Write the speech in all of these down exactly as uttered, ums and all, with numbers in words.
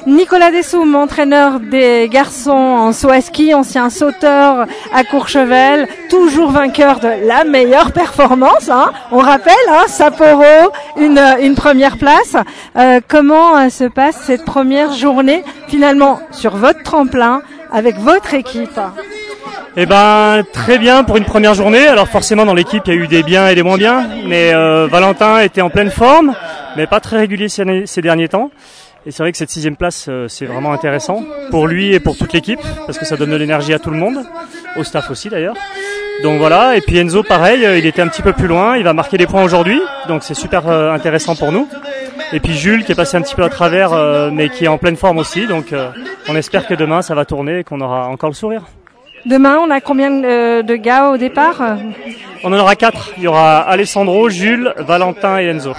Nicolas Dessoum, entraîneur des garçons en saut à ski, ancien sauteur à Courchevel, toujours vainqueur de la meilleure performance, hein. On rappelle, hein, Sapporo, une, une première place. Euh, comment euh, se passe cette première journée finalement sur votre tremplin avec votre équipe? Eh ben très bien pour une première journée. Alors forcément dans l'équipe il y a eu des biens et des moins bien, mais euh, Valentin était en pleine forme, mais pas très régulier ces, ces derniers temps. Et c'est vrai que cette sixième place euh, c'est vraiment intéressant pour lui et pour toute l'équipe parce que ça donne de l'énergie à tout le monde, au staff aussi d'ailleurs. Donc voilà. Et puis Enzo pareil, euh, il était un petit peu plus loin, il va marquer des points aujourd'hui, donc c'est super euh, intéressant pour nous. Et puis Jules qui est passé un petit peu à travers, euh, mais qui est en pleine forme aussi, donc euh, on espère que demain ça va tourner et qu'on aura encore le sourire. Demain, on a combien de, de gars au départ? On en aura quatre. Il y aura Alessandro, Jules, Valentin et Enzo.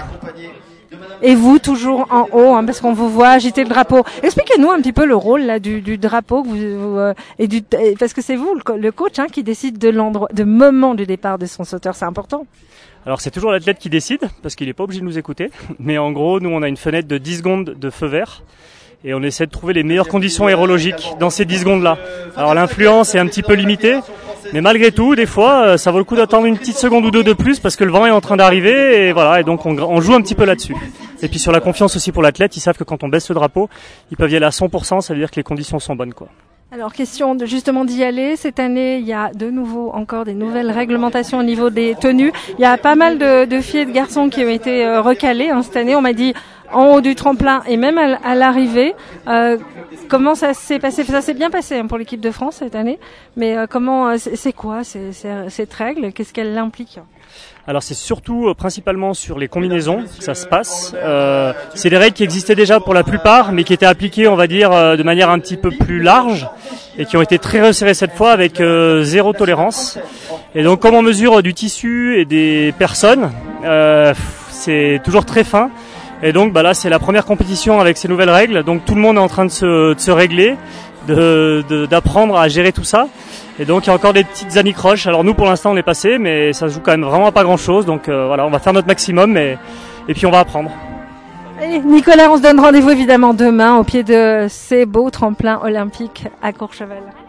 Et vous, toujours en haut, hein, parce qu'on vous voit agiter le drapeau. Expliquez-nous un petit peu le rôle là du, du drapeau, que vous, vous, euh, et du, parce que c'est vous le, le coach hein, qui décide de l'endroit, de moment du départ de son sauteur. C'est important. Alors c'est toujours l'athlète qui décide, parce qu'il n'est pas obligé de nous écouter. Mais en gros, nous on a une fenêtre de dix secondes de feu vert. Et on essaie de trouver les meilleures conditions aérologiques dans ces dix secondes-là. Alors l'influence est un petit peu limitée, mais malgré tout, des fois, ça vaut le coup d'attendre une petite seconde ou deux de plus parce que le vent est en train d'arriver et voilà. Et donc on, on joue un petit peu là-dessus. Et puis sur la confiance aussi pour l'athlète, ils savent que quand on baisse le drapeau, ils peuvent y aller à cent pour cent, ça veut dire que les conditions sont bonnes, quoi. Alors question de justement d'y aller. Cette année, il y a de nouveau encore des nouvelles réglementations au niveau des tenues. Il y a pas mal de, de filles et de garçons qui ont été euh, recalés hein, cette année. On m'a dit en haut du tremplin et même à, à l'arrivée. Euh, comment ça s'est passé? Ça s'est bien passé hein, pour l'équipe de France cette année. Mais euh, comment euh, c'est, c'est quoi c'est, c'est, cette règle? Qu'est-ce qu'elle implique? Alors c'est surtout euh, principalement sur les combinaisons que ça se passe. Euh, c'est des règles qui existaient déjà pour la plupart, mais qui étaient appliquées, on va dire, euh, de manière un petit peu plus large et qui ont été très resserrées cette fois avec euh, zéro tolérance. Et donc comme on mesure du tissu et des personnes, euh, c'est toujours très fin. Et donc bah là c'est la première compétition avec ces nouvelles règles. Donc tout le monde est en train de se, de se régler, de, de, d'apprendre à gérer tout ça. Et donc il y a encore des petites anicroches. Alors nous pour l'instant on est passé, mais ça se joue quand même vraiment à pas grand chose. Donc euh, voilà, on va faire notre maximum et, et puis on va apprendre. Allez, Nicolas, on se donne rendez-vous évidemment demain au pied de ces beaux tremplins olympiques à Courchevel.